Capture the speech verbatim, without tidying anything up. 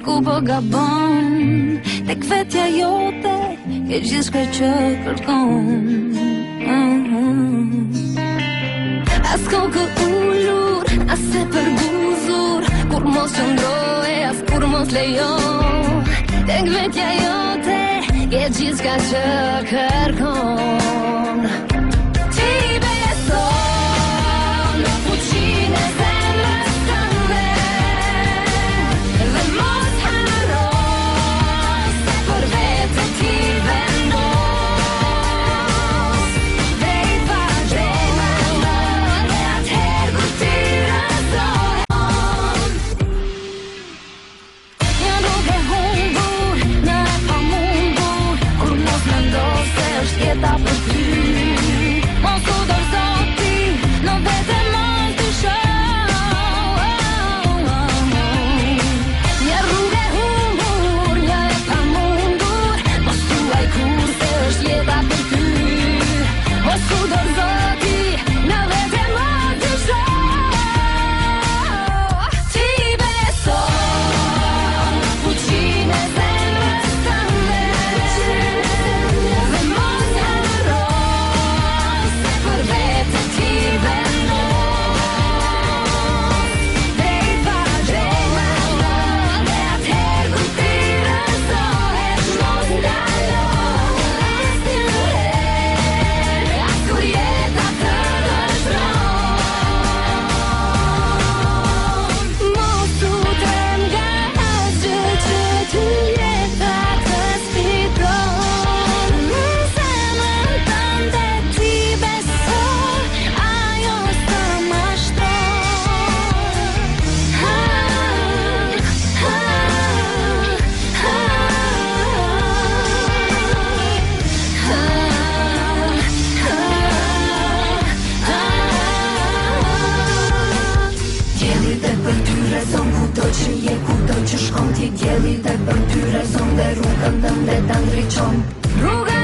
ku po gabon. Tek vetja jote ke gjithçka që kërkon. As kokë ullur, as e përbuzur, kur mos qëndroje, as kur mos lejo. Tek vetja jote ke gjithçka që kërkon. Ti beson në fuqinë e zemrës tënde, dhe mos harro se për vete ti vendos. Drejt pa drejt dhe atëherë kur ti rëzohen. Një rrugë e humbur, në e pamundur, kur mos mendos se është jeta për ty. Mos u dorëzo ti, në vete mos dysho. Një rrugë e humbur, një e pamundur, mos thuaj kur se është jeta për ty. Mos u dorëzo ti, në vete mos dysho. Ti beson në fuqinë e zemrës tënde, dhe mos harro se për vete ti vendos. Drejt pa drejt dhe atëherë kur ti rëzohet, mos ndalo asnjë herë, as kur jeta të dëshron. Mos u trem nga asgjë që ty jeta të sfiton. Në zemrën tënde ti beso, ajo s'të mashton. Ha, ha, ha, Dielli dhe për ty rezon, kudo që je, kudo që shkon ti. Dielli dhe për ty rezon, dhe rrugën tënde ta ndriçon. Rruga